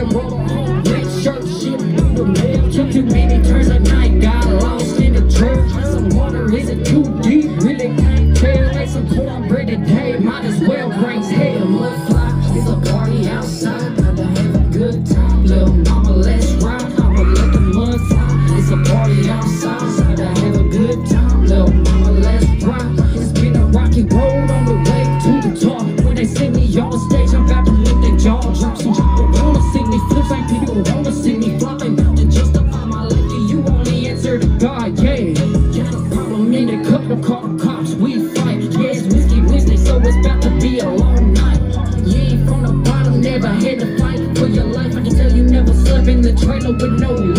Red shirt, shit through the mail. Took too many turns at night, got lost in the church. Some water, is it too deep? Really can't tell. Like some cornbread today, might as well raise hell. Mud fly, it's a party outside. Got to have a good time. Little mama, let's ride. I'ma let the mud fly. It's a party outside. Got to have a good time. Little mama, let's ride. It's been a rocky road on the way to the top. When they see me on the stage, I'm about to lick their jaw. Drop some people wanna see me flip, like people wanna see me flopping. To justify my life, do you only answer to God? Yeah. Got a problem in the cup, don't call the cops, we fight. Yeah, it's whiskey Wednesday, so it's about to be a long night. You ain't from the bottom, never had to fight for your life. I can tell you never slept in the trailer with no